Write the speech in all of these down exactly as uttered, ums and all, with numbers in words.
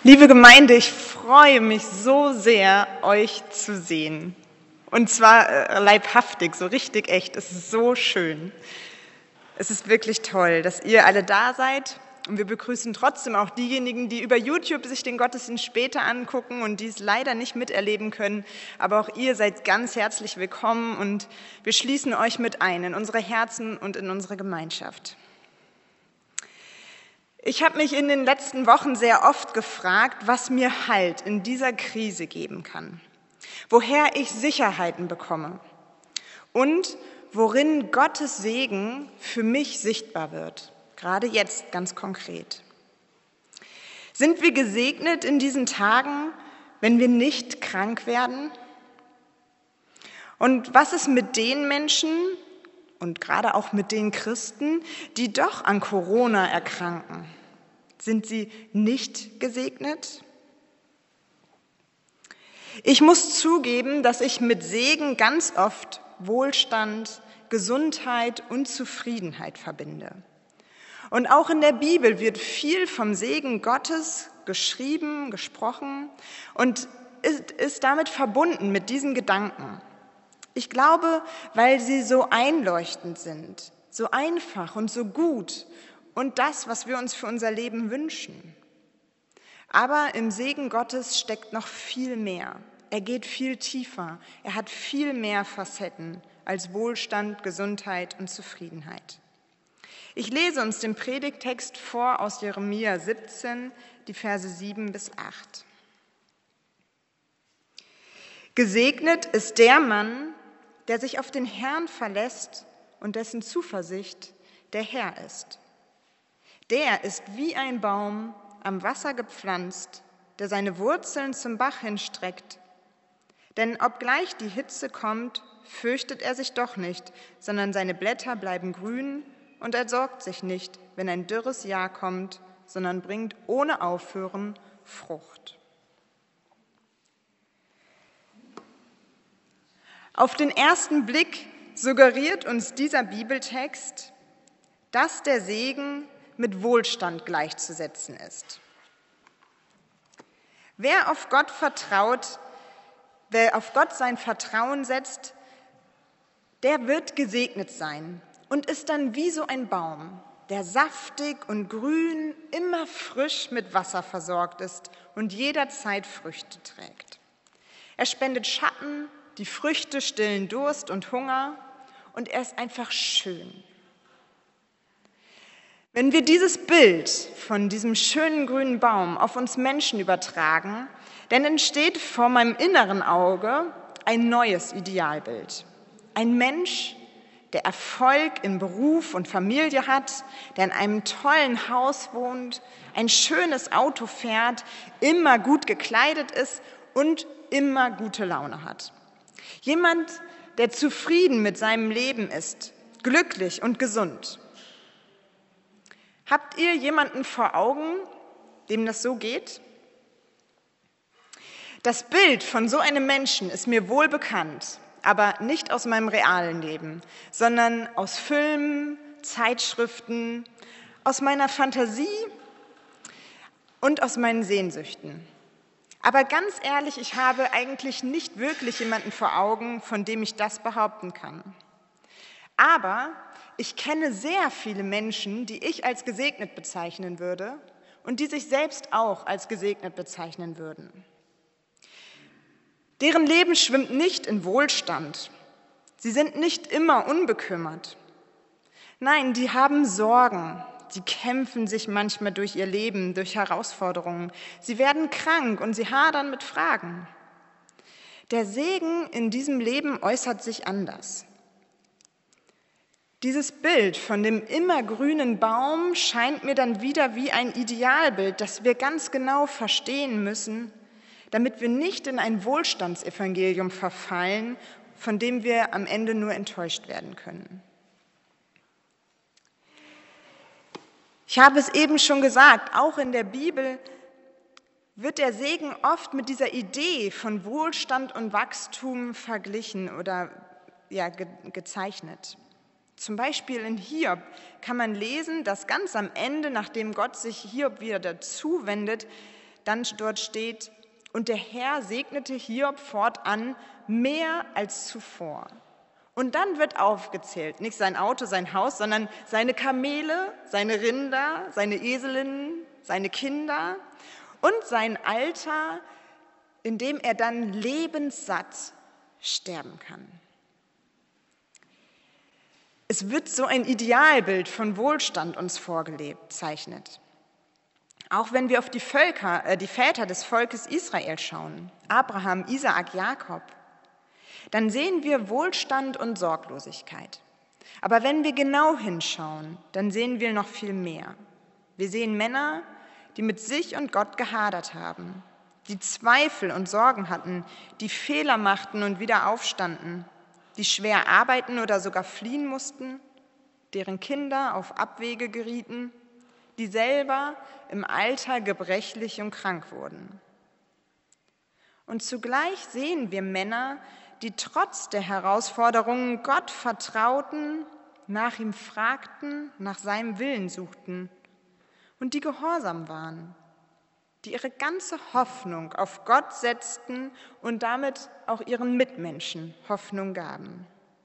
Liebe Gemeinde, ich freue mich so sehr, euch zu sehen. Und zwar äh, leibhaftig, so richtig echt. Es ist so schön. Es ist wirklich toll, dass ihr alle da seid. Und wir begrüßen trotzdem auch diejenigen, die über YouTube sich den Gottesdienst später angucken und die es leider nicht miterleben können. Aber auch ihr seid ganz herzlich willkommen und wir schließen euch mit ein in unsere Herzen und in unsere Gemeinschaft. Ich habe mich in den letzten Wochen sehr oft gefragt, was mir Halt in dieser Krise geben kann, woher ich Sicherheiten bekomme und worin Gottes Segen für mich sichtbar wird, gerade jetzt ganz konkret. Sind wir gesegnet in diesen Tagen, wenn wir nicht krank werden? Und was ist mit den Menschen und gerade auch mit den Christen, die doch an Corona erkranken? Sind sie nicht gesegnet? Ich muss zugeben, dass ich mit Segen ganz oft Wohlstand, Gesundheit und Zufriedenheit verbinde. Und auch in der Bibel wird viel vom Segen Gottes geschrieben, gesprochen und ist, ist damit verbunden mit diesen Gedanken. Ich glaube, weil sie so einleuchtend sind, so einfach und so gut und das, was wir uns für unser Leben wünschen. Aber im Segen Gottes steckt noch viel mehr. Er geht viel tiefer. Er hat viel mehr Facetten als Wohlstand, Gesundheit und Zufriedenheit. Ich lese uns den Predigttext vor aus Jeremia siebzehn, die Verse sieben bis acht. Gesegnet ist der Mann, der sich auf den Herrn verlässt und dessen Zuversicht der Herr ist. Der ist wie ein Baum am Wasser gepflanzt, der seine Wurzeln zum Bach hinstreckt. Denn obgleich die Hitze kommt, fürchtet er sich doch nicht, sondern seine Blätter bleiben grün und er sorgt sich nicht, wenn ein dürres Jahr kommt, sondern bringt ohne Aufhören Frucht. Auf den ersten Blick suggeriert uns dieser Bibeltext, dass der Segen mit Wohlstand gleichzusetzen ist. Wer auf Gott vertraut, wer auf Gott sein Vertrauen setzt, der wird gesegnet sein und ist dann wie so ein Baum, der saftig und grün, immer frisch mit Wasser versorgt ist und jederzeit Früchte trägt. Er spendet Schatten, die Früchte stillen Durst und Hunger und er ist einfach schön. Wenn wir dieses Bild von diesem schönen grünen Baum auf uns Menschen übertragen, dann entsteht vor meinem inneren Auge ein neues Idealbild. Ein Mensch, der Erfolg in Beruf und Familie hat, der in einem tollen Haus wohnt, ein schönes Auto fährt, immer gut gekleidet ist und immer gute Laune hat. Jemand, der zufrieden mit seinem Leben ist, glücklich und gesund. Habt ihr jemanden vor Augen, dem das so geht? Das Bild von so einem Menschen ist mir wohl bekannt, aber nicht aus meinem realen Leben, sondern aus Filmen, Zeitschriften, aus meiner Fantasie und aus meinen Sehnsüchten. Aber ganz ehrlich, ich habe eigentlich nicht wirklich jemanden vor Augen, von dem ich das behaupten kann. Aber ich kenne sehr viele Menschen, die ich als gesegnet bezeichnen würde und die sich selbst auch als gesegnet bezeichnen würden. Deren Leben schwimmt nicht in Wohlstand. Sie sind nicht immer unbekümmert. Nein, die haben Sorgen. Sie kämpfen sich manchmal durch ihr Leben, durch Herausforderungen. Sie werden krank und sie hadern mit Fragen. Der Segen in diesem Leben äußert sich anders. Dieses Bild von dem immergrünen Baum scheint mir dann wieder wie ein Idealbild, das wir ganz genau verstehen müssen, damit wir nicht in ein Wohlstandsevangelium verfallen, von dem wir am Ende nur enttäuscht werden können. Ich habe es eben schon gesagt, auch in der Bibel wird der Segen oft mit dieser Idee von Wohlstand und Wachstum verglichen oder ja, ge- gezeichnet. Zum Beispiel in Hiob kann man lesen, dass ganz am Ende, nachdem Gott sich Hiob wieder dazu wendet, dann dort steht, und der Herr segnete Hiob fortan mehr als zuvor. Und dann wird aufgezählt, nicht sein Auto, sein Haus, sondern seine Kamele, seine Rinder, seine Eselinnen, seine Kinder und sein Alter, in dem er dann lebenssatt sterben kann. Es wird so ein Idealbild von Wohlstand uns vorgelebt, zeichnet. Auch wenn wir auf die Völker, äh, die Väter des Volkes Israel schauen, Abraham, Isaak, Jakob, dann sehen wir Wohlstand und Sorglosigkeit. Aber wenn wir genau hinschauen, dann sehen wir noch viel mehr. Wir sehen Männer, die mit sich und Gott gehadert haben, die Zweifel und Sorgen hatten, die Fehler machten und wieder aufstanden, die schwer arbeiten oder sogar fliehen mussten, deren Kinder auf Abwege gerieten, die selber im Alter gebrechlich und krank wurden. Und zugleich sehen wir Männer, die trotz der Herausforderungen Gott vertrauten, nach ihm fragten, nach seinem Willen suchten und die gehorsam waren, die ihre ganze Hoffnung auf Gott setzten und damit auch ihren Mitmenschen Hoffnung gaben.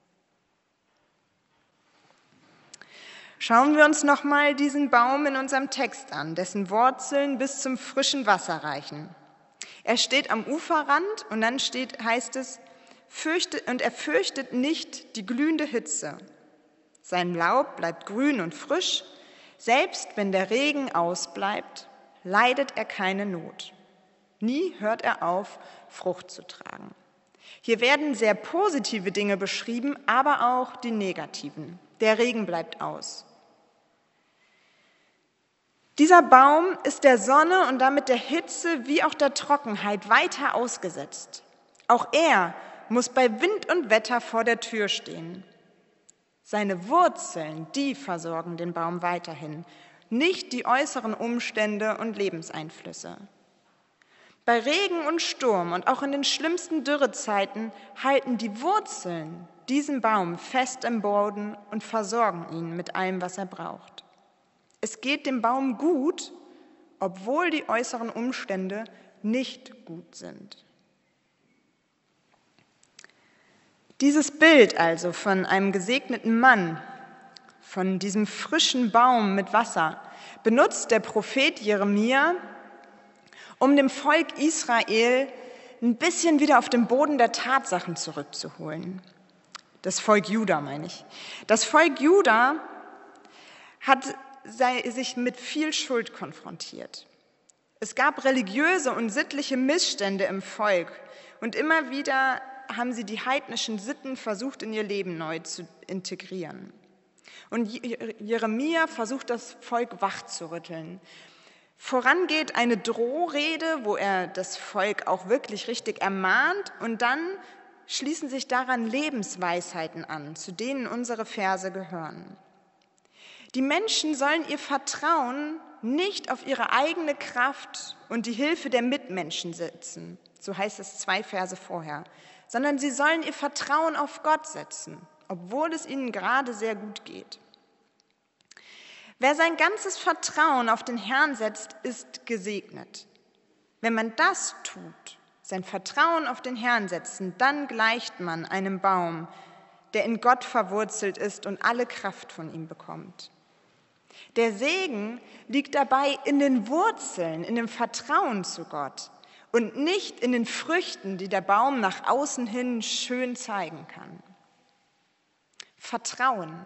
Schauen wir uns nochmal diesen Baum in unserem Text an, dessen Wurzeln bis zum frischen Wasser reichen. Er steht am Uferrand und dann steht, heißt es, fürchtet, und er fürchtet nicht die glühende Hitze. Sein Laub bleibt grün und frisch, selbst wenn der Regen ausbleibt, leidet er keine Not. Nie hört er auf, Frucht zu tragen. Hier werden sehr positive Dinge beschrieben, aber auch die negativen. Der Regen bleibt aus. Dieser Baum ist der Sonne und damit der Hitze wie auch der Trockenheit weiter ausgesetzt. Auch er muss bei Wind und Wetter vor der Tür stehen. Seine Wurzeln, die versorgen den Baum weiterhin, nicht die äußeren Umstände und Lebenseinflüsse. Bei Regen und Sturm und auch in den schlimmsten Dürrezeiten halten die Wurzeln diesen Baum fest im Boden und versorgen ihn mit allem, was er braucht. Es geht dem Baum gut, obwohl die äußeren Umstände nicht gut sind. Dieses Bild also von einem gesegneten Mann, von diesem frischen Baum mit Wasser, benutzt der Prophet Jeremia, um dem Volk Israel ein bisschen wieder auf den Boden der Tatsachen zurückzuholen. Das Volk Juda, meine ich. Das Volk Juda hat sich mit viel Schuld konfrontiert. Es gab religiöse und sittliche Missstände im Volk und immer wieder haben sie die heidnischen Sitten versucht, in ihr Leben neu zu integrieren. Und Jeremia versucht, das Volk wachzurütteln. Vorangeht eine Drohrede, wo er das Volk auch wirklich richtig ermahnt, und dann schließen sich daran Lebensweisheiten an, zu denen unsere Verse gehören. Die Menschen sollen ihr Vertrauen nicht auf ihre eigene Kraft und die Hilfe der Mitmenschen setzen, so heißt es zwei Verse vorher, sondern sie sollen ihr Vertrauen auf Gott setzen, obwohl es ihnen gerade sehr gut geht. Wer sein ganzes Vertrauen auf den Herrn setzt, ist gesegnet. Wenn man das tut, sein Vertrauen auf den Herrn setzen, dann gleicht man einem Baum, der in Gott verwurzelt ist und alle Kraft von ihm bekommt. Der Segen liegt dabei in den Wurzeln, in dem Vertrauen zu Gott und nicht in den Früchten, die der Baum nach außen hin schön zeigen kann. Vertrauen.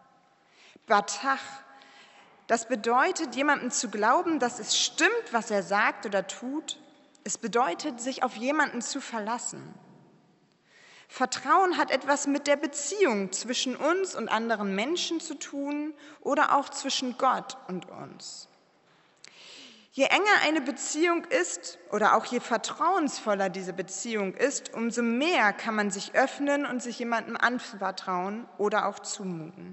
Batach. Das bedeutet, jemandem zu glauben, dass es stimmt, was er sagt oder tut. Es bedeutet, sich auf jemanden zu verlassen. Vertrauen hat etwas mit der Beziehung zwischen uns und anderen Menschen zu tun oder auch zwischen Gott und uns. Je enger eine Beziehung ist oder auch je vertrauensvoller diese Beziehung ist, umso mehr kann man sich öffnen und sich jemandem anvertrauen oder auch zumuten.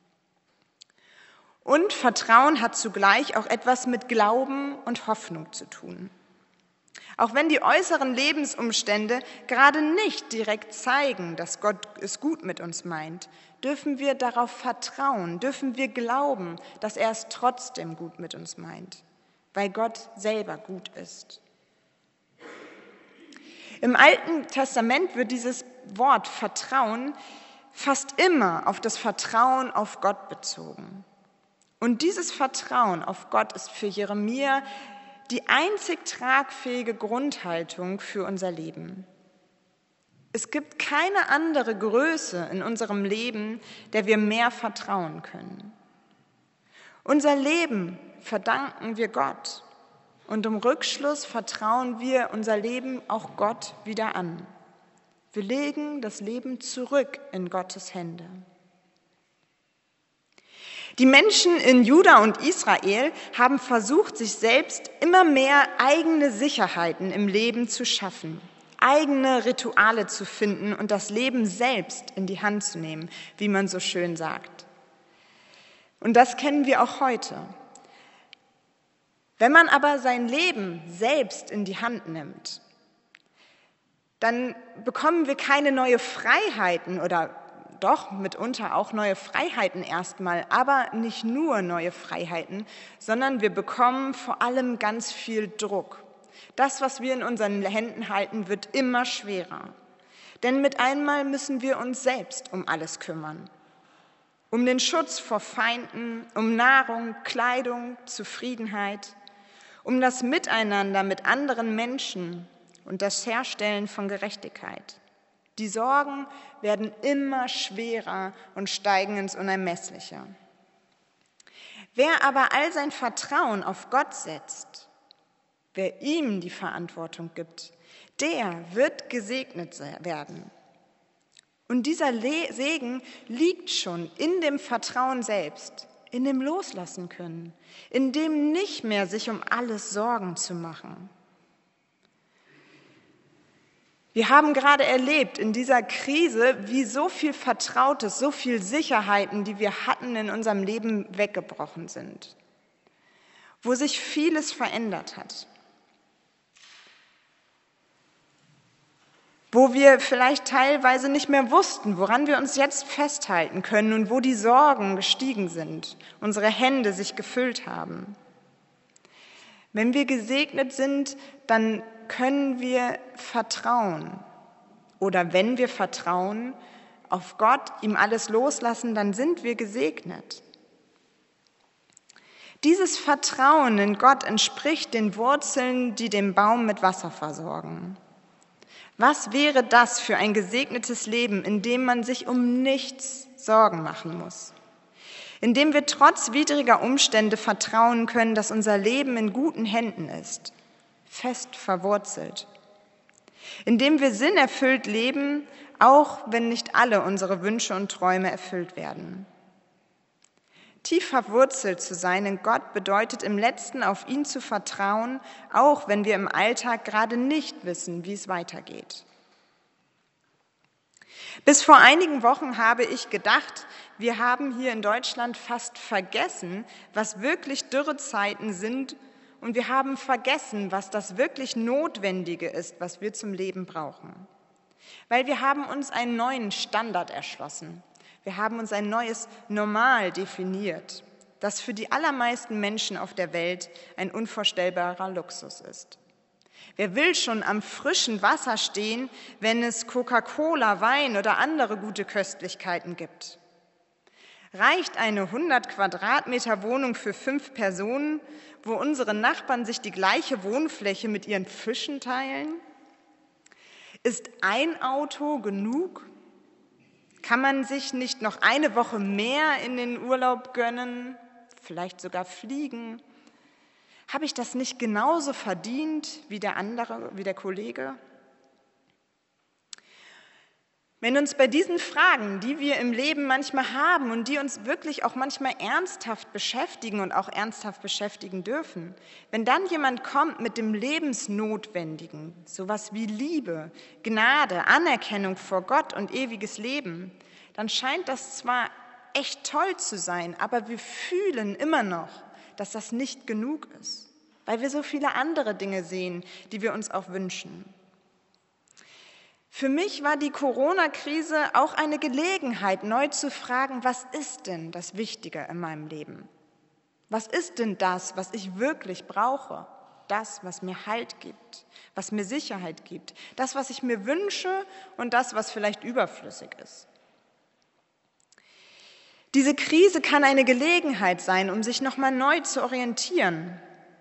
Und Vertrauen hat zugleich auch etwas mit Glauben und Hoffnung zu tun. Auch wenn die äußeren Lebensumstände gerade nicht direkt zeigen, dass Gott es gut mit uns meint, dürfen wir darauf vertrauen, dürfen wir glauben, dass er es trotzdem gut mit uns meint. weil Gott selber gut ist. Im Alten Testament wird dieses Wort Vertrauen fast immer auf das Vertrauen auf Gott bezogen. Und dieses Vertrauen auf Gott ist für Jeremia die einzig tragfähige Grundhaltung für unser Leben. Es gibt keine andere Größe in unserem Leben, der wir mehr vertrauen können. Unser Leben verdanken wir Gott und im Rückschluss vertrauen wir unser Leben auch Gott wieder an. Wir legen das Leben zurück in Gottes Hände. Die Menschen in Juda und Israel haben versucht, sich selbst immer mehr eigene Sicherheiten im Leben zu schaffen, eigene Rituale zu finden und das Leben selbst in die Hand zu nehmen, wie man so schön sagt. Und das kennen wir auch heute. Wenn man aber sein Leben selbst in die Hand nimmt, dann bekommen wir keine neuen Freiheiten oder doch mitunter auch neue Freiheiten erstmal, aber nicht nur neue Freiheiten, sondern wir bekommen vor allem ganz viel Druck. Das, was wir in unseren Händen halten, wird immer schwerer. Denn mit einmal müssen wir uns selbst um alles kümmern. Um den Schutz vor Feinden, um Nahrung, Kleidung, Zufriedenheit, um das Miteinander mit anderen Menschen und das Herstellen von Gerechtigkeit. Die Sorgen werden immer schwerer und steigen ins Unermessliche. Wer aber all sein Vertrauen auf Gott setzt, wer ihm die Verantwortung gibt, der wird gesegnet werden. Und dieser Segen liegt schon in dem Vertrauen selbst, in dem Loslassen können, in dem nicht mehr sich um alles Sorgen zu machen. Wir haben gerade erlebt in dieser Krise, wie so viel Vertrautes, so viel Sicherheiten, die wir hatten in unserem Leben, weggebrochen sind, wo sich vieles verändert hat, wo wir vielleicht teilweise nicht mehr wussten, woran wir uns jetzt festhalten können und wo die Sorgen gestiegen sind, unsere Hände sich gefüllt haben. Wenn wir gesegnet sind, dann können wir vertrauen. Oder wenn wir vertrauen auf Gott, ihm alles loslassen, dann sind wir gesegnet. Dieses Vertrauen in Gott entspricht den Wurzeln, die den Baum mit Wasser versorgen. Was wäre das für ein gesegnetes Leben, in dem man sich um nichts Sorgen machen muss? In dem wir trotz widriger Umstände vertrauen können, dass unser Leben in guten Händen ist, fest verwurzelt. In dem wir sinnerfüllt leben, auch wenn nicht alle unsere Wünsche und Träume erfüllt werden. Tief verwurzelt zu sein in Gott bedeutet im Letzten auf ihn zu vertrauen, auch wenn wir im Alltag gerade nicht wissen, wie es weitergeht. Bis vor einigen Wochen habe ich gedacht, wir haben hier in Deutschland fast vergessen, was wirklich Dürrezeiten sind, und wir haben vergessen, was das wirklich Notwendige ist, was wir zum Leben brauchen. Weil wir haben uns einen neuen Standard erschlossen. Wir haben uns ein neues Normal definiert, das für die allermeisten Menschen auf der Welt ein unvorstellbarer Luxus ist. Wer will schon am frischen Wasser stehen, wenn es Coca-Cola, Wein oder andere gute Köstlichkeiten gibt? Reicht eine hundert Quadratmeter Wohnung für fünf Personen, wo unsere Nachbarn sich die gleiche Wohnfläche mit ihren Fischen teilen? Ist ein Auto genug? Kann man sich nicht noch eine Woche mehr in den Urlaub gönnen, vielleicht sogar fliegen? Habe ich das nicht genauso verdient wie der andere, wie der Kollege? Wenn uns bei diesen Fragen, die wir im Leben manchmal haben und die uns wirklich auch manchmal ernsthaft beschäftigen und auch ernsthaft beschäftigen dürfen, wenn dann jemand kommt mit dem Lebensnotwendigen, sowas wie Liebe, Gnade, Anerkennung vor Gott und ewiges Leben, dann scheint das zwar echt toll zu sein, aber wir fühlen immer noch, dass das nicht genug ist, weil wir so viele andere Dinge sehen, die wir uns auch wünschen. Für mich war die Corona-Krise auch eine Gelegenheit, neu zu fragen, was ist denn das Wichtige in meinem Leben? Was ist denn das, was ich wirklich brauche? Das, was mir Halt gibt, was mir Sicherheit gibt, das, was ich mir wünsche und das, was vielleicht überflüssig ist. Diese Krise kann eine Gelegenheit sein, um sich nochmal neu zu orientieren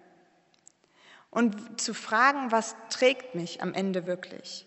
und zu fragen, was trägt mich am Ende wirklich?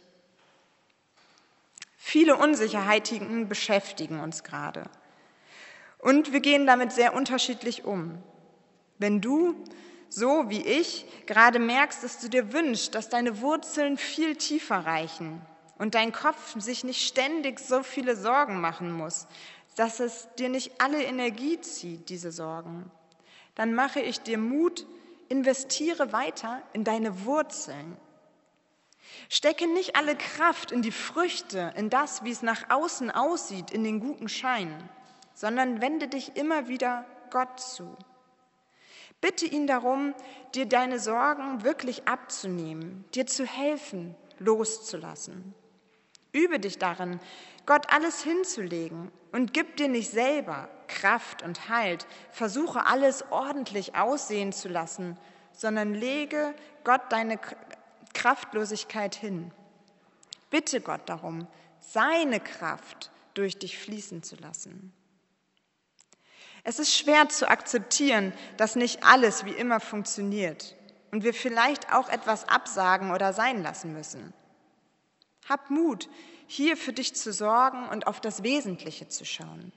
Viele Unsicherheiten beschäftigen uns gerade und wir gehen damit sehr unterschiedlich um. Wenn du, so wie ich, gerade merkst, dass du dir wünschst, dass deine Wurzeln viel tiefer reichen und dein Kopf sich nicht ständig so viele Sorgen machen muss, dass es dir nicht alle Energie zieht, diese Sorgen, dann mache ich dir Mut, investiere weiter in deine Wurzeln. Stecke nicht alle Kraft in die Früchte, in das, wie es nach außen aussieht, in den guten Schein, sondern wende dich immer wieder Gott zu. Bitte ihn darum, dir deine Sorgen wirklich abzunehmen, dir zu helfen, loszulassen. Übe dich darin, Gott alles hinzulegen und gib dir nicht selber Kraft und Halt. Versuche alles ordentlich aussehen zu lassen, sondern lege Gott deine Kraftlosigkeit hin. Bitte Gott darum, seine Kraft durch dich fließen zu lassen. Es ist schwer zu akzeptieren, dass nicht alles wie immer funktioniert und wir vielleicht auch etwas absagen oder sein lassen müssen. Hab Mut, hier für dich zu sorgen und auf das Wesentliche zu schauen.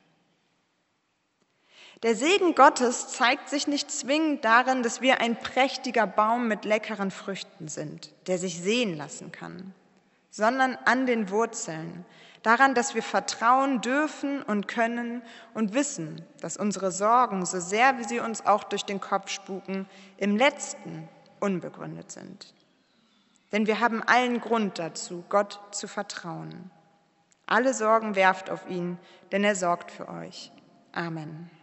Der Segen Gottes zeigt sich nicht zwingend darin, dass wir ein prächtiger Baum mit leckeren Früchten sind, der sich sehen lassen kann, sondern an den Wurzeln, daran, dass wir vertrauen dürfen und können und wissen, dass unsere Sorgen, so sehr wie sie uns auch durch den Kopf spuken, im Letzten unbegründet sind. Denn wir haben allen Grund dazu, Gott zu vertrauen. Alle Sorgen werft auf ihn, denn er sorgt für euch. Amen.